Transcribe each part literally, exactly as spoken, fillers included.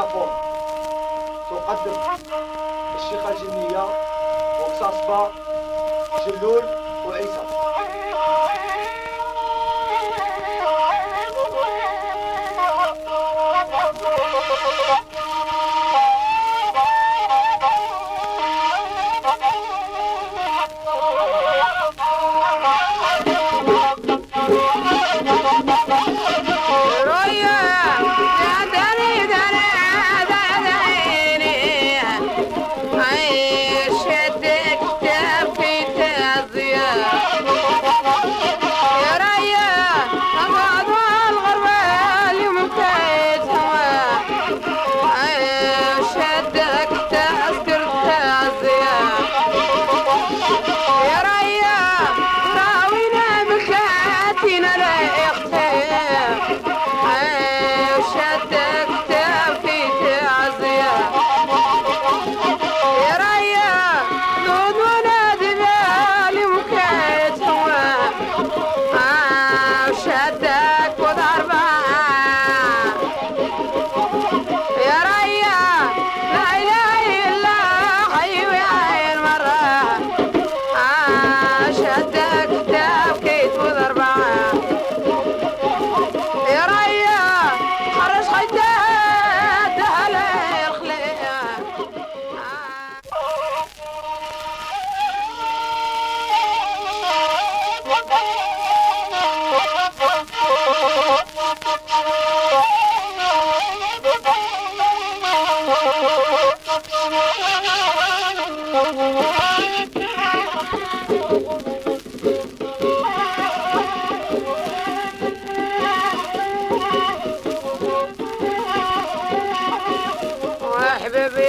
دافور تقدم الشيخة الجنية وقصاصبة جلول وعيسى. وحبيبي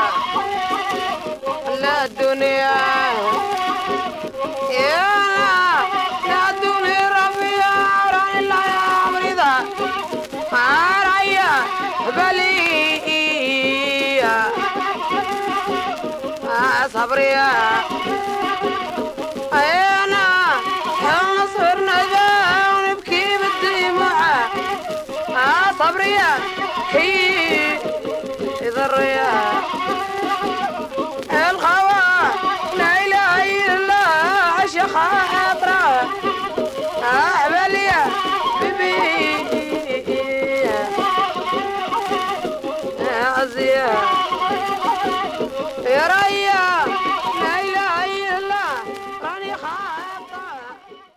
لا الدنيا يا لا الدنيا ربي يا راني لا يا مريضة رايا بلية صبري انا نصرنا جا ونبكي بالدموع صبري هي ذريا الخوا لا اله الا الله عشق خاطره احباليا بيبي عزيا يا ريا لا اله الا الله راني خاطره.